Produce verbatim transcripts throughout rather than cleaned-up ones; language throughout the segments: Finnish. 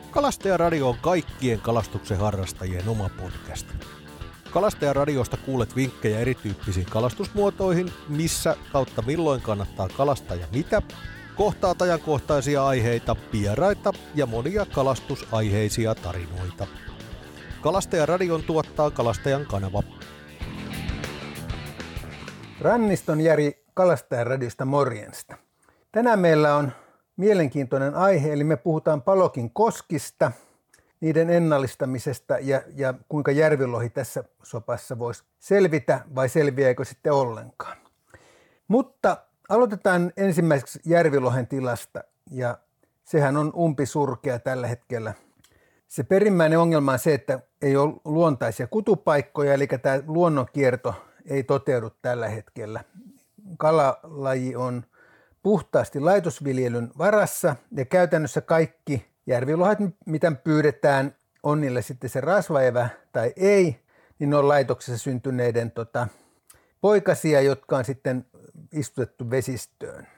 Kalastajaradio on kaikkien kalastuksen harrastajien oma podcast. Kalastajaradiosta kuulet vinkkejä erityyppisiin kalastusmuotoihin, missä kautta milloin kannattaa kalastaa ja mitä, kohtaat ajankohtaisia aiheita, vieraita ja monia kalastusaiheisia tarinoita. Kalastajaradion tuottaa Kalastajan kanava. Ranniston Jari Kalastajaradiosta morjensta. Tänään meillä on mielenkiintoinen aihe, eli me puhutaan Palokin koskista, niiden ennallistamisesta ja, ja kuinka järvilohi tässä sopassa voisi selvitä vai selviääkö sitten ollenkaan. Mutta aloitetaan ensimmäiseksi järvilohen tilasta ja sehän on umpisurkea tällä hetkellä. Se perimmäinen ongelma on se, että ei ole luontaisia kutupaikkoja, eli tämä luonnonkierto ei toteudu tällä hetkellä. Kalalaji on puhtaasti laitosviljelyn varassa ja käytännössä kaikki järvilohet, mitä pyydetään, on niille sitten se rasvaevä tai ei, niin ne on laitoksessa syntyneiden tota, poikasia, jotka on sitten istutettu vesistöön.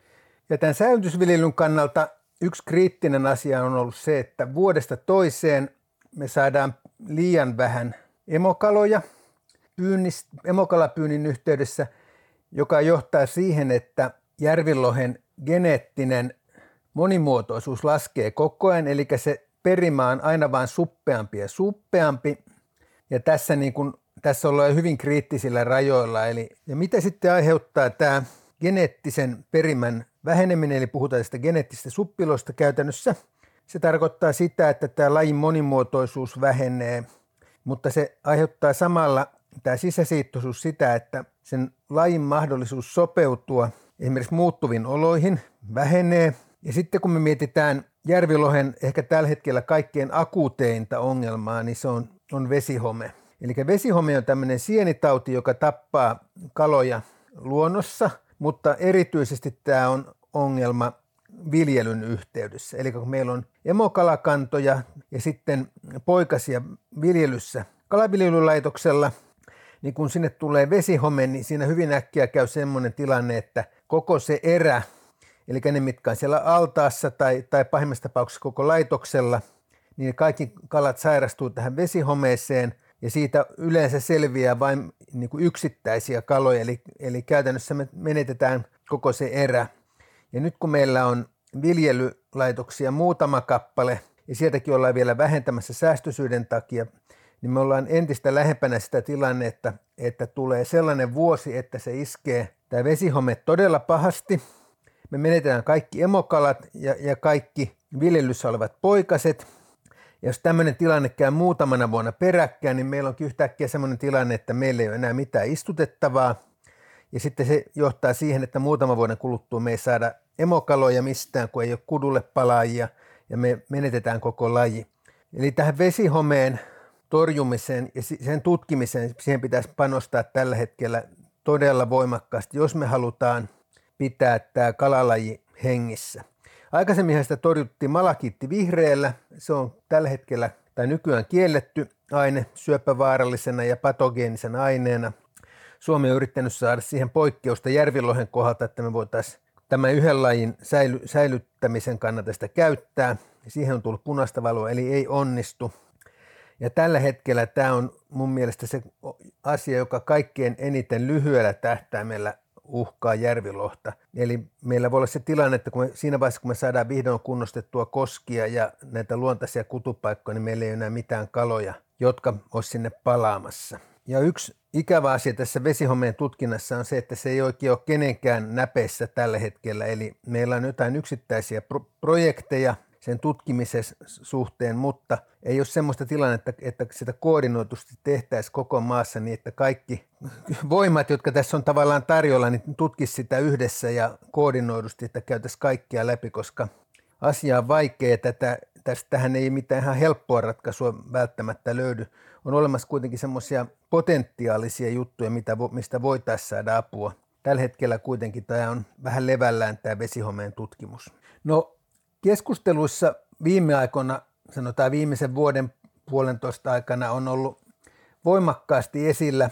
Ja tämän säilytysviljelyn kannalta yksi kriittinen asia on ollut se, että vuodesta toiseen me saadaan liian vähän emokaloja pyynnist, emokalapyynnin yhteydessä, joka johtaa siihen, että järvilohen geneettinen monimuotoisuus laskee koko ajan, eli se perimä on aina vain suppeampi ja suppeampi. Ja tässä, niin kun, tässä ollaan hyvin kriittisillä rajoilla. Eli, ja mitä sitten aiheuttaa tämä geneettisen perimän väheneminen, eli puhutaan tästä geneettisestä suppilosta käytännössä. Se tarkoittaa sitä, että tämä lajin monimuotoisuus vähenee, mutta se aiheuttaa samalla tämä sisäsiittoisuus sitä, että sen lajin mahdollisuus sopeutua esimerkiksi muuttuviin oloihin vähenee. Ja sitten kun me mietitään järvilohen ehkä tällä hetkellä kaikkein akuuteinta ongelmaa, niin se on, on vesihome. Eli vesihome on tämmöinen sienitauti, joka tappaa kaloja luonnossa, mutta erityisesti tämä on ongelma viljelyn yhteydessä. Eli kun meillä on emokalakantoja ja sitten poikasia viljelyssä kalaviljelylaitoksella, niin kun sinne tulee vesihome, niin siinä hyvin äkkiä käy semmoinen tilanne, että koko se erä, eli ne mitkä on siellä altaassa tai, tai pahimmassa tapauksessa koko laitoksella, niin kaikki kalat sairastuu tähän vesihomeeseen ja siitä yleensä selviää vain niin kuin yksittäisiä kaloja, eli, eli käytännössä me menetetään koko se erä. Ja nyt kun meillä on viljelylaitoksia muutama kappale ja sieltäkin ollaan vielä vähentämässä säästöisyyden takia, niin me ollaan entistä lähempänä sitä tilannetta, että tulee sellainen vuosi, että se iskee tämä vesihome todella pahasti. Me menetetään kaikki emokalat ja, ja kaikki viljelyssä olevat poikaset. Ja jos tämmöinen tilanne käy muutamana vuonna peräkkäin, niin meillä onkin yhtäkkiä semmoinen tilanne, että meillä ei ole enää mitään istutettavaa. Ja sitten se johtaa siihen, että muutaman vuoden kuluttua me ei saada emokaloja mistään, kun ei ole kudulle palaajia ja me menetetään koko laji. Eli tähän vesihomeen torjumiseen ja sen tutkimiseen, siihen pitäisi panostaa tällä hetkellä todella voimakkaasti, jos me halutaan pitää tämä kalalaji hengissä. Aikaisemmin sitä torjuttiin malakiitti vihreällä, se on tällä hetkellä tai nykyään kielletty aine syöpävaarallisena ja patogeenisena aineena. Suomi on yrittänyt saada siihen poikkeusta järvilohen kohdalta, että me voitaisiin tämän yhden lajin säily, säilyttämisen kannalta sitä käyttää. Siihen on tullut punaista valoa, eli ei onnistu. Ja tällä hetkellä tämä on mun mielestä se asia, joka kaikkein eniten lyhyellä tähtäimellä uhkaa järvilohta. Eli meillä voi olla se tilanne, että kun me, siinä vaiheessa, kun me saadaan vihdoin kunnostettua koskia ja näitä luontaisia kutupaikkoja, niin meillä ei ole enää mitään kaloja, jotka olisi sinne palaamassa. Ja yksi ikävä asia tässä vesihomeen tutkinnassa on se, että se ei oikein ole kenenkään näpeissä tällä hetkellä. Eli meillä on jotain yksittäisiä pro- projekteja sen tutkimisen suhteen, mutta ei ole semmoista tilannetta, että sitä koordinoitusti tehtäisiin koko maassa niin, että kaikki voimat, jotka tässä on tavallaan tarjolla, niin tutkisi sitä yhdessä ja koordinoidusti, että käytäisiin kaikkia läpi, koska asia on vaikea. Tätä, tästähän ei mitään ihan helppoa ratkaisua välttämättä löydy. On olemassa kuitenkin semmoisia potentiaalisia juttuja, mitä, mistä voitaisiin saada apua. Tällä hetkellä kuitenkin tämä on vähän levällään tämä vesihomeen tutkimus. No, keskusteluissa viime aikoina, sanotaan viimeisen vuoden puolentoista aikana, on ollut voimakkaasti esillä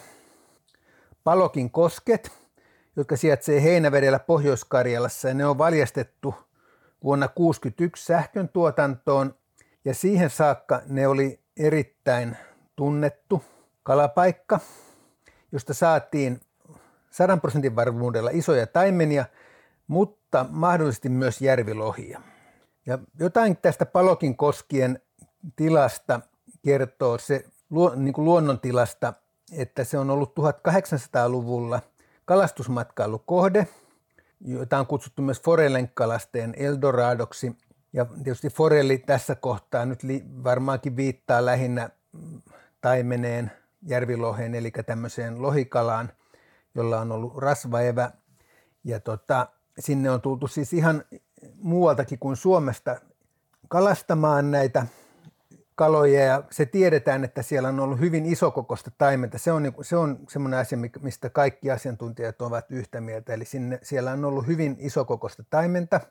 Palokin kosket, jotka sijaitsee Heinävedellä Pohjois-Karjalassa, ja ne on valjastettu vuonna tuhatyhdeksänsataakuusikymmentäyksi sähkön tuotantoon Ja siihen saakka ne oli erittäin tunnettu kalapaikka, josta saatiin sadan prosentin varmuudella isoja taimenia, mutta mahdollisesti myös järvilohia. Ja jotain tästä Palokin koskien tilasta kertoo se niin kuin luonnontilasta, että se on ollut tuhatkahdeksansataaluvulla kalastusmatkailukohde, jota on kutsuttu myös forellenkalastajien Eldoradoksi. Ja tietysti forelli tässä kohtaa nyt li- varmaankin viittaa lähinnä taimeneen, järviloheen, eli tämmöiseen lohikalaan, jolla on ollut rasvaevä. Ja tota, sinne on tultu siis ihan muualtakin kuin Suomesta kalastamaan näitä kaloja, ja se tiedetään, että siellä on ollut hyvin isokokoista taimenta. Se on, se on semmoinen asia, mistä kaikki asiantuntijat ovat yhtä mieltä, eli sinne, siellä on ollut hyvin isokokoista taimenta.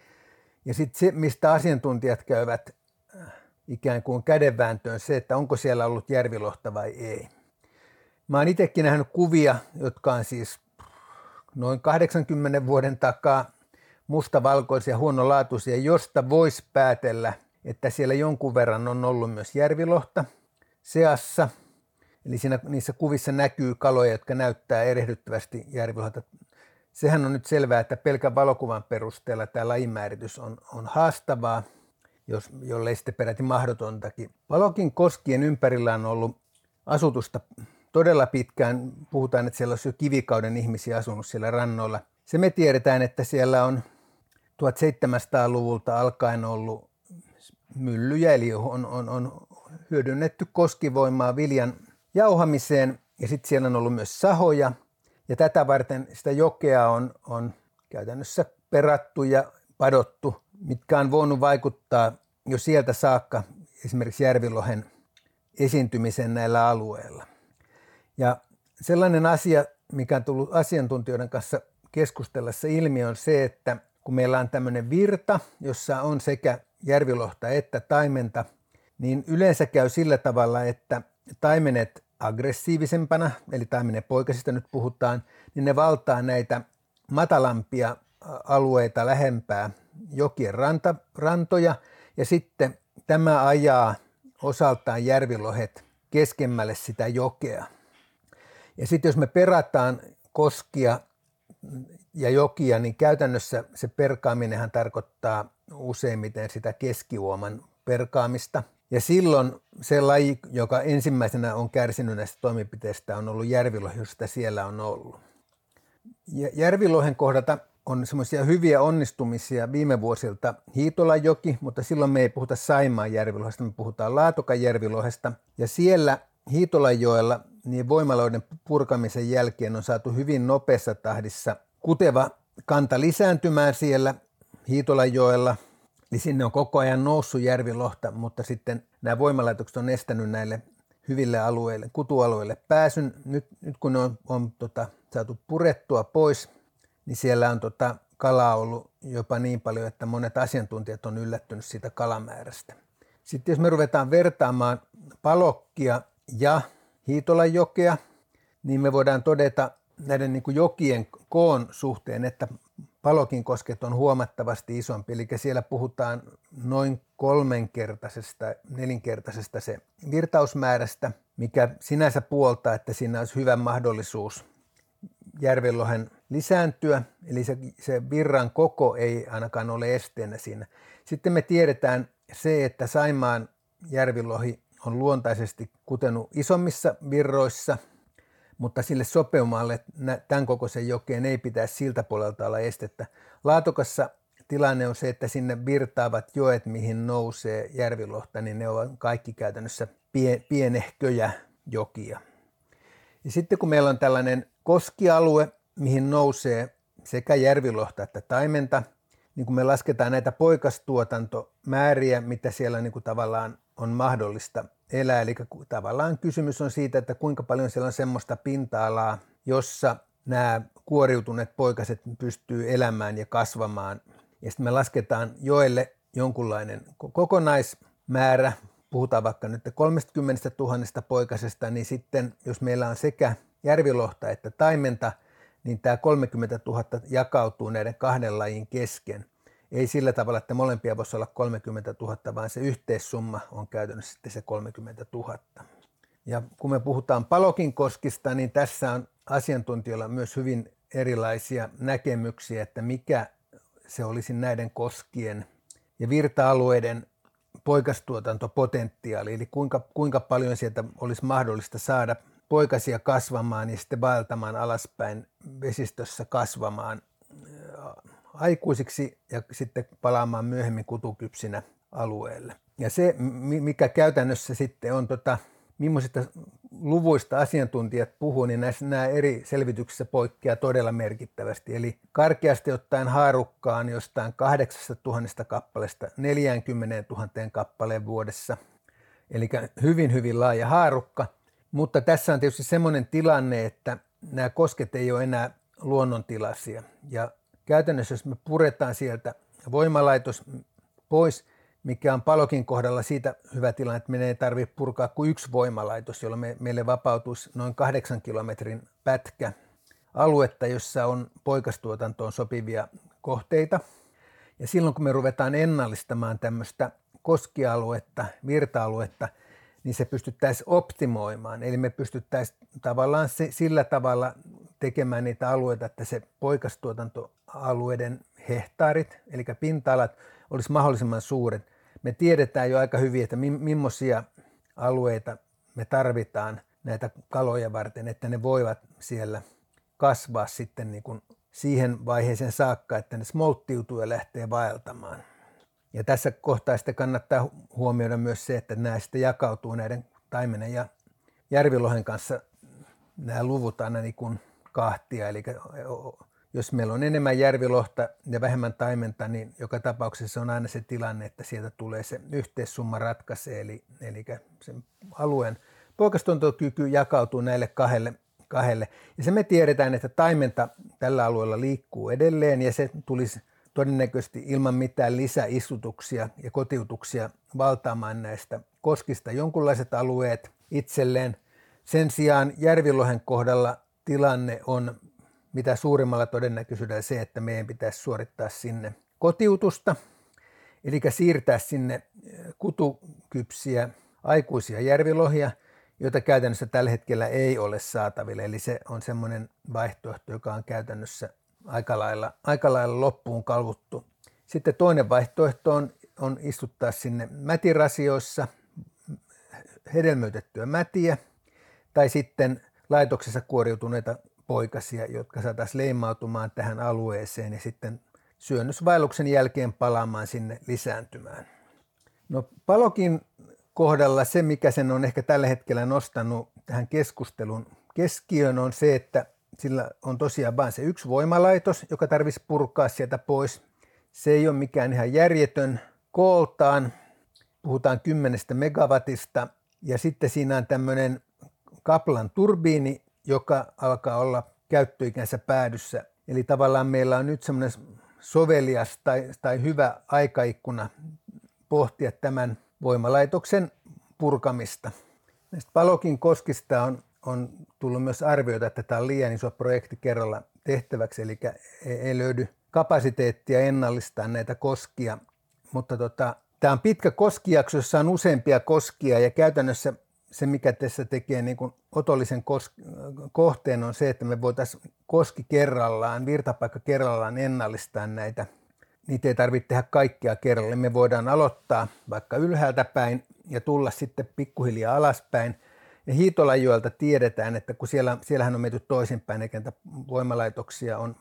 Ja sitten se, mistä asiantuntijat käyvät ikään kuin kädenvääntöön, se, että onko siellä ollut järvilohta vai ei. Mä oon itsekin nähnyt kuvia, jotka on siis noin kahdeksankymmenen vuoden takaa mustavalkoisia, huonolaatuisia, josta voisi päätellä, että siellä jonkun verran on ollut myös järvilohta seassa. Eli siinä, niissä kuvissa näkyy kaloja, jotka näyttää erehdyttävästi järvilohta. Sehän on nyt selvää, että pelkän valokuvan perusteella tämä lajimääritys on, on haastavaa, jos, jollei sitten peräti mahdotontakin. Palokin koskien ympärillä on ollut asutusta todella pitkään. Puhutaan, että siellä olisi jo kivikauden ihmisiä asunut siellä rannoilla. Se me tiedetään, että siellä on tuhatseitsemänsataaluvulta alkaen ollut myllyjä, eli on, on, on hyödynnetty koskivoimaa viljan jauhamiseen, ja sitten siellä on ollut myös sahoja, ja tätä varten sitä jokea on, on käytännössä perattu ja padottu, mitkä on voinut vaikuttaa jo sieltä saakka esimerkiksi järvilohen esiintymiseen näillä alueilla. Ja sellainen asia, mikä on tullut asiantuntijoiden kanssa keskustellessa ilmi, on se, että kun meillä on tämmöinen virta, jossa on sekä järvilohta että taimenta, niin yleensä käy sillä tavalla, että taimenet aggressiivisempana, eli taimenen poikasista nyt puhutaan, niin ne valtaa näitä matalampia alueita lähempää jokien ranta, rantoja, ja sitten tämä ajaa osaltaan järvilohet keskemmälle sitä jokea. Ja sitten jos me perataan koskia ja jokia, niin käytännössä se perkaaminenhan tarkoittaa useimmiten sitä keskiuoman perkaamista. Ja silloin se laji, joka ensimmäisenä on kärsinyt näistä toimenpiteistä, on ollut järvilohi, josta siellä on ollut. Järvilohen kohdalta on semmoisia hyviä onnistumisia viime vuosilta Hiitolanjoki, mutta silloin me ei puhuta Saimaan järvilohesta, me puhutaan Laatokan järvilohesta. Ja siellä Hiitolanjoella niin voimaloiden purkamisen jälkeen on saatu hyvin nopeassa tahdissa kuteva kanta lisääntymään siellä Hiitolanjoella. Eli sinne on koko ajan noussut järvilohta, mutta sitten nämä voimalaitokset on estänyt näille hyville alueille, kutualueille pääsyn. Nyt, nyt kun ne on, on tota, saatu purettua pois, niin siellä on tota, kalaa ollut jopa niin paljon, että monet asiantuntijat on yllättynyt siitä kalamäärästä. Sitten jos me ruvetaan vertaamaan Palokkia ja Hiitolanjokea, niin me voidaan todeta näiden niin kuin jokien koon suhteen, että Palokin kosket on huomattavasti isompi, eli siellä puhutaan noin kolmenkertaisesta, nelinkertaisesta se virtausmäärästä, mikä sinänsä puoltaa, että siinä olisi hyvä mahdollisuus järvenlohen lisääntyä, eli se, se virran koko ei ainakaan ole esteenä siinä. Sitten me tiedetään se, että Saimaan järvilohi on luontaisesti kutenut isommissa virroissa, mutta sille sopeumalle tämän kokoisen jokeen ei pitäisi siltä puolelta olla estettä. Laatokassa tilanne on se, että sinne virtaavat joet, mihin nousee järvilohta, niin ne ovat kaikki käytännössä pie, pienehköjä jokia. Ja sitten kun meillä on tällainen koskialue, mihin nousee sekä järvilohta että taimenta, niin kun me lasketaan näitä poikastuotantomääriä, mitä siellä niin kuin tavallaan on mahdollista elää, eli tavallaan kysymys on siitä, että kuinka paljon siellä on semmoista pinta-alaa, jossa nämä kuoriutuneet poikaset pystyy elämään ja kasvamaan. Ja sitten me lasketaan joelle jonkunlainen kokonaismäärä, puhutaan vaikka nyt kolmekymmentätuhatta poikasesta, niin sitten jos meillä on sekä järvilohta että taimenta, niin tämä kolmekymmentätuhatta jakautuu näiden kahden lajin kesken. ei sillä tavalla, että molempia voisi olla kolmekymmentätuhatta, vaan se yhteissumma on käytännössä sitten se kolmekymmentätuhatta. Ja kun me puhutaan Palokin koskista, niin tässä on asiantuntijoilla myös hyvin erilaisia näkemyksiä, että mikä se olisi näiden koskien ja virta-alueiden poikastuotantopotentiaali, eli kuinka, kuinka paljon sieltä olisi mahdollista saada poikasia kasvamaan ja sitten vaeltamaan alaspäin vesistössä kasvamaan aikuisiksi ja sitten palaamaan myöhemmin kutukypsinä alueelle. Ja se, mikä käytännössä sitten on, tota, millaisista luvuista asiantuntijat puhuu, niin näissä nämä eri selvityksissä poikkeaa todella merkittävästi. Eli karkeasti ottaen haarukkaan jostain kahdeksastatuhannesta kappaleesta neljäänkymmeneentuhanteen kappaleen vuodessa. Eli hyvin, hyvin laaja haarukka. Mutta tässä on tietysti semmoinen tilanne, että nämä kosket ei ole enää luonnontilaisia. Ja käytännössä, jos me puretaan sieltä voimalaitos pois, mikä on Palokin kohdalla siitä hyvä tilanne, että meidän ei tarvitse purkaa kuin yksi voimalaitos, jolloin me, meille vapautuisi noin kahdeksan kilometrin pätkä aluetta, jossa on poikastuotantoon sopivia kohteita. Ja silloin kun me ruvetaan ennallistamaan tämmöistä koskialuetta, virta-aluetta, niin se pystyttäisiin optimoimaan. Eli me pystyttäisiin tavallaan se, sillä tavalla tekemään niitä alueita, että se poikastuotantoalueiden hehtaarit, eli pinta-alat, olisi mahdollisimman suuret. Me tiedetään jo aika hyvin, että mi- millaisia alueita me tarvitaan näitä kaloja varten, että ne voivat siellä kasvaa sitten niin kuin siihen vaiheeseen saakka, että ne smolttiutuu ja lähtee vaeltamaan. Ja tässä kohtaa sitten kannattaa huomioida myös se, että nämä sitten jakautuu näiden taimenen ja järvilohen kanssa nämä luvut aina niin kuin kahtia. Eli jos meillä on enemmän järvilohta ja vähemmän taimenta, niin joka tapauksessa on aina se tilanne, että sieltä tulee se yhteissumma ratkaisee. Eli, eli sen alueen poikastuotantokyky jakautuu näille kahdelle, kahdelle. Ja se me tiedetään, että taimenta tällä alueella liikkuu edelleen ja se tulisi todennäköisesti ilman mitään lisäistutuksia ja kotiutuksia valtaamaan näistä koskista jonkunlaiset alueet itselleen. Sen sijaan järvilohen kohdalla tilanne on mitä suurimmalla todennäköisyydellä se, että meidän pitäisi suorittaa sinne kotiutusta, eli siirtää sinne kutukypsiä aikuisia järvilohia, joita käytännössä tällä hetkellä ei ole saatavilla. Eli se on semmoinen vaihtoehto, joka on käytännössä aika lailla, aika lailla loppuun kalvuttu. Sitten toinen vaihtoehto on, on istuttaa sinne mätirasioissa hedelmöitettyä mätiä tai sitten laitoksessa kuoriutuneita poikasia, jotka saataisiin leimautumaan tähän alueeseen ja sitten syönnösvaelluksen jälkeen palaamaan sinne lisääntymään. No Palokin kohdalla se, mikä sen on ehkä tällä hetkellä nostanut tähän keskustelun keskiöön, on se, että sillä on tosiaan vain se yksi voimalaitos, joka tarvitsisi purkaa sieltä pois. Se ei ole mikään ihan järjetön kooltaan. Puhutaan kymmenestä megawattista ja sitten siinä on tämmöinen kaplan turbiini, joka alkaa olla käyttöikänsä päädyssä. Eli tavallaan meillä on nyt semmoinen sovelias tai, tai hyvä aikaikkuna pohtia tämän voimalaitoksen purkamista. Näistä Palokin koskista on, on tullut myös arvioita, että tämä on liian iso projekti kerralla tehtäväksi, eli ei löydy kapasiteettia ennallistaa näitä koskia. Mutta tota, tämä on pitkä koskijakso, jossa on useampia koskia ja käytännössä se, mikä tässä tekee niin kuin otollisen kos- kohteen, on se, että me voitaisiin koski kerrallaan, virtapaikka kerrallaan ennallistaa näitä. Niitä ei tarvitse tehdä kaikkia kerralla. Me voidaan aloittaa vaikka ylhäältä päin ja tulla sitten pikkuhiljaa alaspäin. Ja Hiitolanjoelta tiedetään, että kun siellä, siellähän on menty toisinpäin, eikä voimalaitoksia on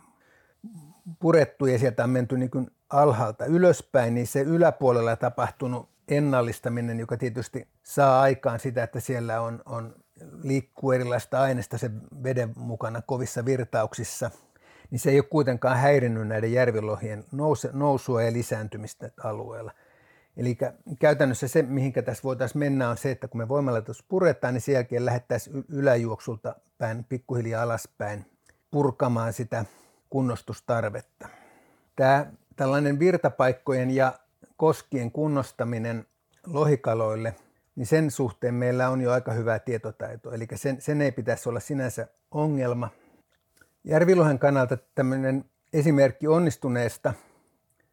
purettu ja sieltä on menty niin kuin alhaalta ylöspäin, niin se yläpuolella tapahtunut ennallistaminen, joka tietysti saa aikaan sitä, että siellä on, on liikkuu erilaista aineista sen veden mukana kovissa virtauksissa, niin se ei ole kuitenkaan häirinnyt näiden järvilohien nousua ja lisääntymistä alueella. Eli käytännössä se, mihinkä tässä voitaisiin mennä, on se, että kun me voimalaitos puretaan, niin sen jälkeen lähdettäisiin yläjuoksulta päin, pikkuhiljaa alaspäin purkamaan sitä kunnostustarvetta. Tämä tällainen virtapaikkojen ja koskien kunnostaminen lohikaloille, niin sen suhteen meillä on jo aika hyvää tietotaitoa, eli sen, sen ei pitäisi olla sinänsä ongelma. Järvilohen kannalta tämmöinen esimerkki onnistuneesta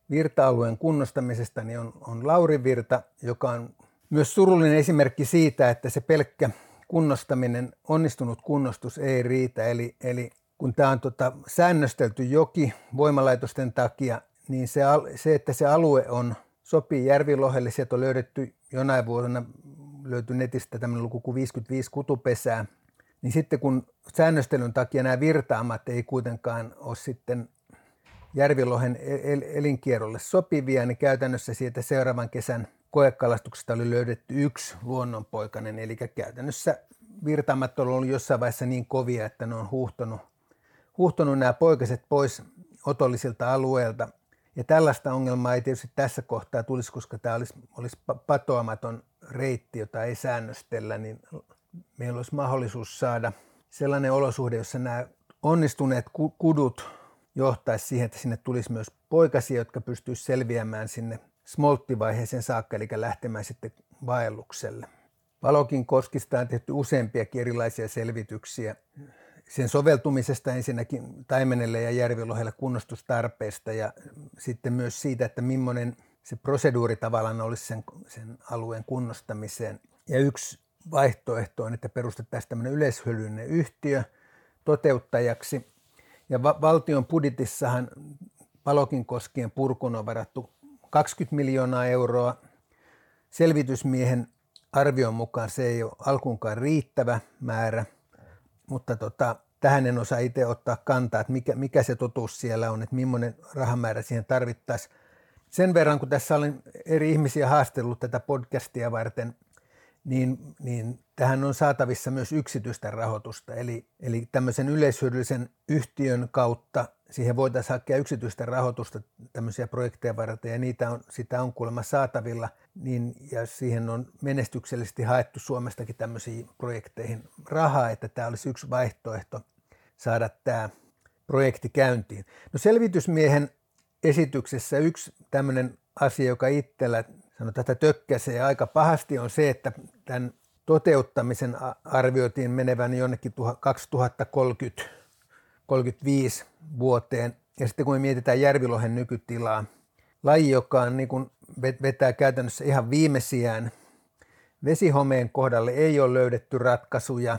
virta-alueen kunnostamisesta niin on, on Lauri Virta, joka on myös surullinen esimerkki siitä, että se pelkkä kunnostaminen, onnistunut kunnostus ei riitä. Eli, eli kun tämä on tota säännöstelty joki voimalaitosten takia, niin se, se, että se alue on, sopii järvilohelle, sieltä on löydetty jonain vuonna, löytyi netistä tämmöinen luku kuin viisikymmentäviisi kutupesää, niin sitten kun säännöstelyn takia nämä virtaamat ei kuitenkaan ole sitten järvilohen elinkierrolle sopivia, niin käytännössä siitä seuraavan kesän koekalastuksesta oli löydetty yksi luonnonpoikainen, eli käytännössä virtaamat on ollut jossain vaiheessa niin kovia, että ne on huuhtonut, huuhtonut nämä poikaset pois otollisilta alueilta. Ja tällaista ongelmaa ei tietysti tässä kohtaa tulisi, koska tämä olisi, olisi patoamaton reitti, jota ei säännöstellä, niin meillä olisi mahdollisuus saada sellainen olosuhde, jossa nämä onnistuneet kudut johtaisi siihen, että sinne tulisi myös poikasia, jotka pystyisivät selviämään sinne smolttivaiheeseen saakka, eli lähtemään sitten vaellukselle. Palokin koskista on tehty useampiakin erilaisia selvityksiä sen soveltumisesta ensinnäkin taimenelle ja järvilohelle kunnostustarpeesta ja sitten myös siitä, että millainen se proseduuri tavallaan olisi sen, sen alueen kunnostamiseen. Ja yksi vaihtoehto on, että perustettaisiin tämmöinen yleishyödyllinen yhtiö toteuttajaksi. Ja va- valtion budjetissahan Palokin koskien purkuun on varattu kaksikymmentä miljoonaa euroa. Selvitysmiehen arvion mukaan se ei ole alkuunkaan riittävä määrä, mutta tota, tähän en osaa itse ottaa kantaa, että mikä, mikä se totuus siellä on, että millainen rahamäärä siihen tarvittaisiin. Sen verran, kun tässä olen eri ihmisiä haastellut tätä podcastia varten, niin, niin tähän on saatavissa myös yksityistä rahoitusta. Eli, eli tämmöisen yleishyödyllisen yhtiön kautta siihen voitaisiin hakea yksityistä rahoitusta tämmöisiä projekteja varten, ja niitä on, sitä on kuulemma saatavilla, niin, ja siihen on menestyksellisesti haettu Suomestakin tämmöisiin projekteihin rahaa, että tämä olisi yksi vaihtoehto saada tämä projekti käyntiin. No selvitysmiehen esityksessä yksi tämmöinen asia, joka itsellä sanotaan, että tökkäsee aika pahasti, on se, että tämän toteuttamisen arvioitiin menevän jonnekin kaksituhattakolmekymmentä kolmekymmentäviisi vuoteen. Ja sitten kun me mietitään järvilohen nykytilaa, laji, joka on, niin kuin vetää käytännössä ihan viimeisiään, vesihomeen kohdalle ei ole löydetty ratkaisuja,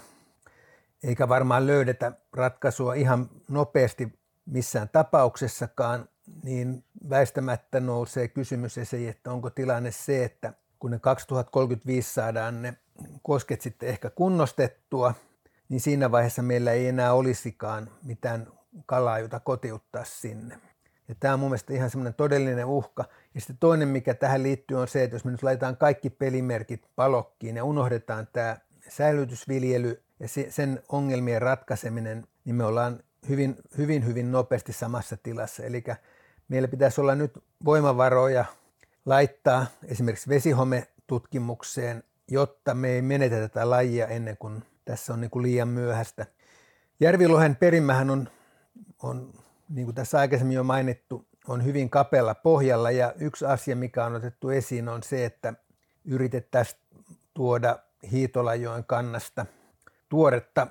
eikä varmaan löydetä ratkaisua ihan nopeasti missään tapauksessakaan, niin väistämättä nousee kysymys esiin, että onko tilanne se, että kun ne kaksituhattakolmekymmentäviisi saadaan ne kosket sitten ehkä kunnostettua, niin siinä vaiheessa meillä ei enää olisikaan mitään kalaa, jota kotiuttaa sinne. Ja tämä on mun mielestä ihan semmoinen todellinen uhka. Ja sitten toinen, mikä tähän liittyy, on se, että jos me nyt laitetaan kaikki pelimerkit Palokkiin ja unohdetaan tämä säilytysviljely ja sen ongelmien ratkaiseminen, niin me ollaan hyvin, hyvin, hyvin nopeasti samassa tilassa. Eli meillä pitäisi olla nyt voimavaroja laittaa esimerkiksi vesihometutkimukseen, jotta me ei menetetä tätä lajia ennen kuin tässä on niin kuin liian myöhäistä. Järvilohen perimähän on, on, niin kuin tässä aikaisemmin jo mainittu, on hyvin kapealla pohjalla, ja yksi asia, mikä on otettu esiin, on se, että yritettäisiin tuoda Hiitolajoen kannasta tuoretta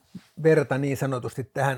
verta niin sanotusti tähän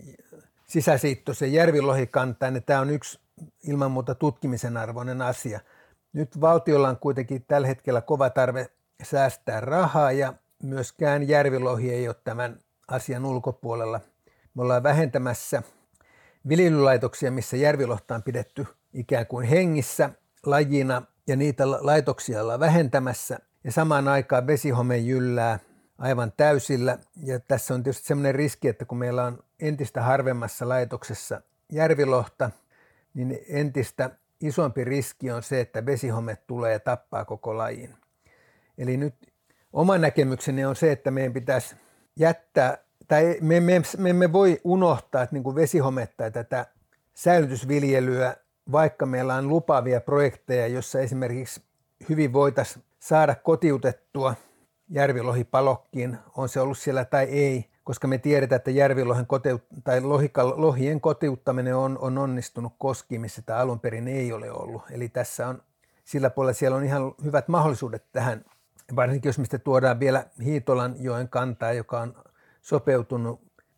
sisäsiittoiseen järvilohikantaan, ja tämä on yksi ilman muuta tutkimisen arvoinen asia. Nyt valtiolla on kuitenkin tällä hetkellä kova tarve säästää rahaa, ja myöskään järvilohi ei ole tämän asian ulkopuolella. Me ollaan vähentämässä viljelylaitoksia, missä järvilohta on pidetty ikään kuin hengissä lajina, ja niitä laitoksia ollaan vähentämässä, ja samaan aikaan vesihome jyllää aivan täysillä. Ja tässä on tietysti sellainen riski, että kun meillä on entistä harvemmassa laitoksessa järvilohta, niin entistä isompi riski on se, että vesihome tulee ja tappaa koko lajin. Eli nyt oma näkemykseni on se, että meidän pitäisi jättää, tai me, me, me emme voi unohtaa, että niin kuin vesihometta ja tätä säilytysviljelyä, vaikka meillä on lupaavia projekteja, jossa esimerkiksi hyvin voitaisiin saada kotiutettua järvilohi Palokkiin, on se ollut siellä tai ei, koska me tiedetään, että järvilohen kotiut- tai lohikal- lohien kotiuttaminen on, on onnistunut koskiin, missä tämä alun perin ei ole ollut. Eli tässä on sillä puolella siellä on ihan hyvät mahdollisuudet tähän, varsinkin jos mistä tuodaan vielä Hiitolanjoen kantaa, joka on sopeutunut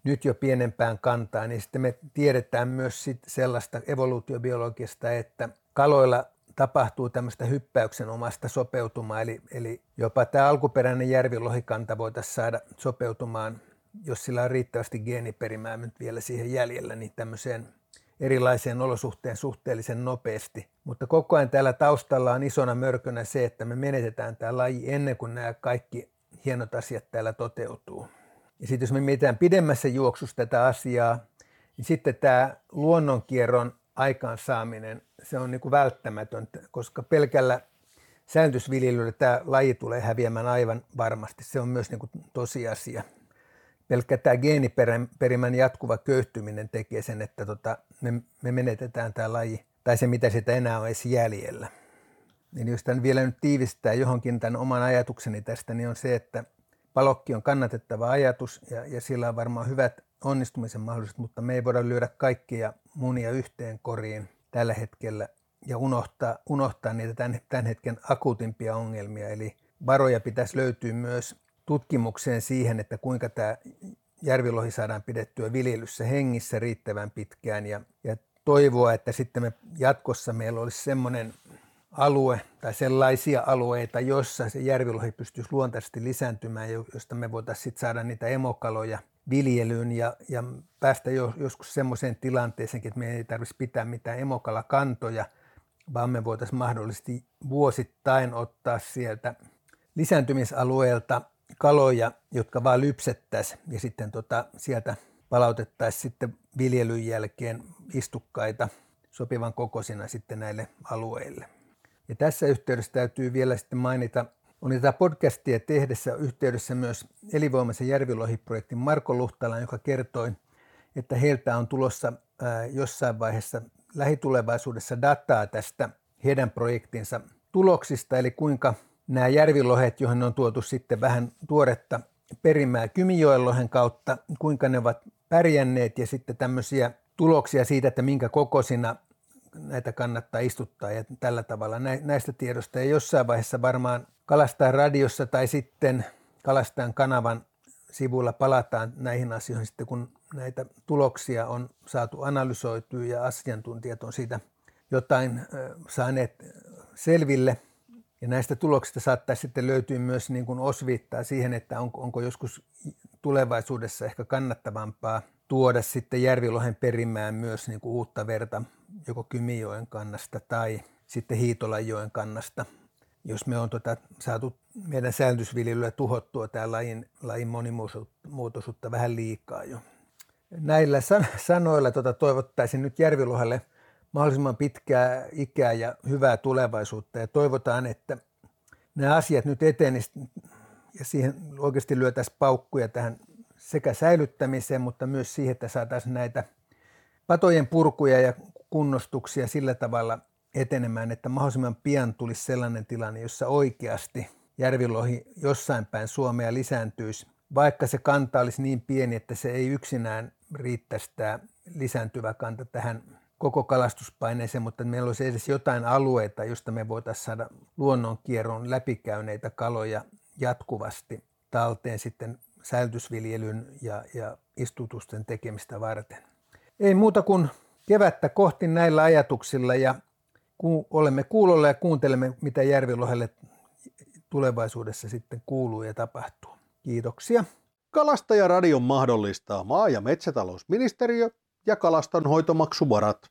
nyt jo pienempään kantaan, niin sitten me tiedetään myös sit sellaista evoluutiobiologista, että kaloilla tapahtuu tämmöistä hyppäyksenomaista sopeutumaa, eli, eli jopa tämä alkuperäinen järvilohikanta voitaisiin saada sopeutumaan, jos sillä on riittävästi geeniperimää nyt vielä siihen jäljellä, niin tämmöiseen erilaiseen olosuhteen suhteellisen nopeasti. Mutta koko ajan täällä taustalla on isona mörkönä se, että me menetetään tämä laji ennen kuin nämä kaikki hienot asiat täällä toteutuu. Ja sitten jos me mietitään pidemmässä juoksussa tätä asiaa, niin sitten tämä luonnonkierron aikaansaaminen, se on niin kuin välttämätöntä, koska pelkällä säilytysviljelyllä tämä laji tulee häviämään aivan varmasti. Se on myös niin kuin tosiasia. Pelkkä tämä geeniperimän jatkuva köyhtyminen tekee sen, että tota, me, me menetetään tämä laji, tai se mitä sitä enää on edes jäljellä. Eli jos tämän vielä nyt tiivistää johonkin tämän oman ajatukseni tästä, niin on se, että palokki on kannatettava ajatus ja, ja sillä on varmaan hyvät onnistumisen mahdollisuudet, mutta me ei voida lyödä kaikkia munia yhteen koriin tällä hetkellä ja unohtaa, unohtaa niitä tämän, tämän hetken akuutimpia ongelmia. Eli varoja pitäisi löytyä myös tutkimukseen siihen, että kuinka tämä järvilohi saadaan pidettyä viljelyssä hengissä riittävän pitkään ja, ja toivoa, että sitten me jatkossa meillä olisi semmoinen alue tai sellaisia alueita, jossa se järvilohi pystyisi luontaisesti lisääntymään, josta me voitaisiin sitten saada niitä emokaloja viljelyyn ja, ja päästä jo, joskus semmoiseen tilanteeseenkin, että me ei tarvitsisi pitää mitään emokalakantoja, vaan me voitaisiin mahdollisesti vuosittain ottaa sieltä lisääntymisalueelta kaloja, jotka vaan lypsettäisiin ja sitten tota, sieltä palautettaisiin sitten viljelyn jälkeen istukkaita sopivan kokoisina sitten näille alueille. Ja tässä yhteydessä täytyy vielä sitten mainita, oli tätä podcastia tehdessä yhteydessä myös elinvoimaisen järvilohiprojektin Marko Luhtalan, joka kertoi, että heiltä on tulossa ää, jossain vaiheessa lähitulevaisuudessa dataa tästä heidän projektinsa tuloksista, eli kuinka nämä järvilohet, joihin on tuotu sitten vähän tuoretta perimää Kymijoen lohen kautta, kuinka ne ovat pärjänneet ja sitten tämmöisiä tuloksia siitä, että minkä kokoisina näitä kannattaa istuttaa ja tällä tavalla näistä tiedosta. Ja jossain vaiheessa varmaan Kalastajan radiossa tai sitten Kalastajan kanavan sivuilla palataan näihin asioihin sitten, kun näitä tuloksia on saatu analysoitua ja asiantuntijat on siitä jotain saaneet selville. Ja näistä tuloksista saattaa sitten löytyä myös niin kuin osviittaa siihen, että onko, onko joskus tulevaisuudessa ehkä kannattavampaa tuoda sitten järvilohen perimään myös niin kuin uutta verta joko Kymijoen kannasta tai sitten Hiitolanjoen kannasta, jos me on tuota, saatu meidän säilytysviljelyllä tuhottua tämä lajin, lajin monimuotoisuutta vähän liikaa jo. Näillä san- sanoilla tuota, toivottaisin nyt järvilohelle mahdollisimman pitkää ikää ja hyvää tulevaisuutta ja toivotaan, että nämä asiat nyt etenisivät ja siihen oikeasti lyötäisiin paukkuja tähän sekä säilyttämiseen, mutta myös siihen, että saataisiin näitä patojen purkuja ja kunnostuksia sillä tavalla etenemään, että mahdollisimman pian tulisi sellainen tilanne, jossa oikeasti järvilohi jossain päin Suomea lisääntyisi, vaikka se kanta olisi niin pieni, että se ei yksinään riittäisi tämä lisääntyvä kanta tähän koko kalastuspaineeseen, mutta meillä olisi edes jotain alueita, josta me voitaisiin saada luonnonkierron läpikäyneitä kaloja jatkuvasti talteen sitten säilytysviljelyn ja, ja istutusten tekemistä varten. Ei muuta kuin kevättä kohti näillä ajatuksilla ja ku, olemme kuulolla ja kuuntelemme, mitä järvilohelle tulevaisuudessa sitten kuuluu ja tapahtuu. Kiitoksia. Kalastajaradion mahdollistaa maa- ja metsätalousministeriö ja kalastonhoitomaksuvarat.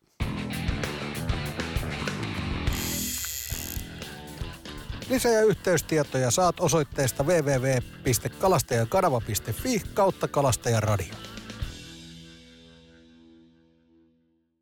Lisä- ja yhteystietoja saat osoitteesta double-u double-u double-u piste kalastajakanava piste fi kautta kalastajaradio.